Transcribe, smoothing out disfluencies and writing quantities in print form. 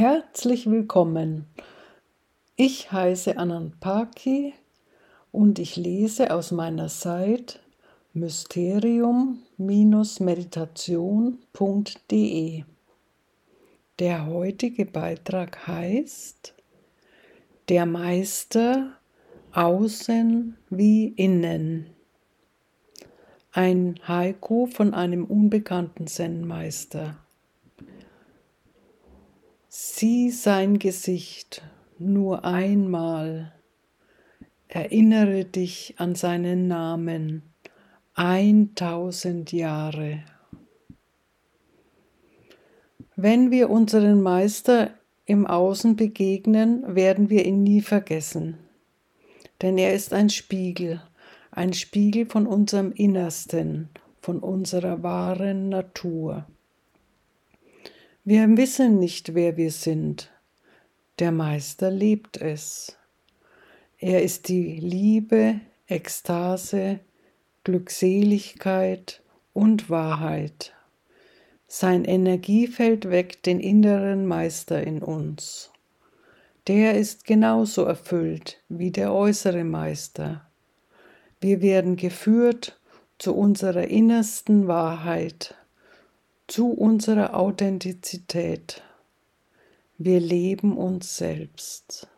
Herzlich willkommen. Ich heiße Anand Paki und ich lese aus meiner Seite mysterium-meditation.de. Der heutige Beitrag heißt Der Meister außen wie innen. Ein Haiku von einem unbekannten Zen-Meister. Sieh sein Gesicht nur einmal, erinnere dich an seinen Namen 1000 Jahre. Wenn wir unseren Meister im Außen begegnen, werden wir ihn nie vergessen, denn er ist ein Spiegel von unserem Innersten, von unserer wahren Natur. Wir wissen nicht, wer wir sind. Der Meister lebt es. Er ist die Liebe, Ekstase, Glückseligkeit und Wahrheit. Sein Energiefeld weckt den inneren Meister in uns. Der ist genauso erfüllt wie der äußere Meister. Wir werden geführt zu unserer innersten Wahrheit, zu unserer Authentizität. Wir leben uns selbst.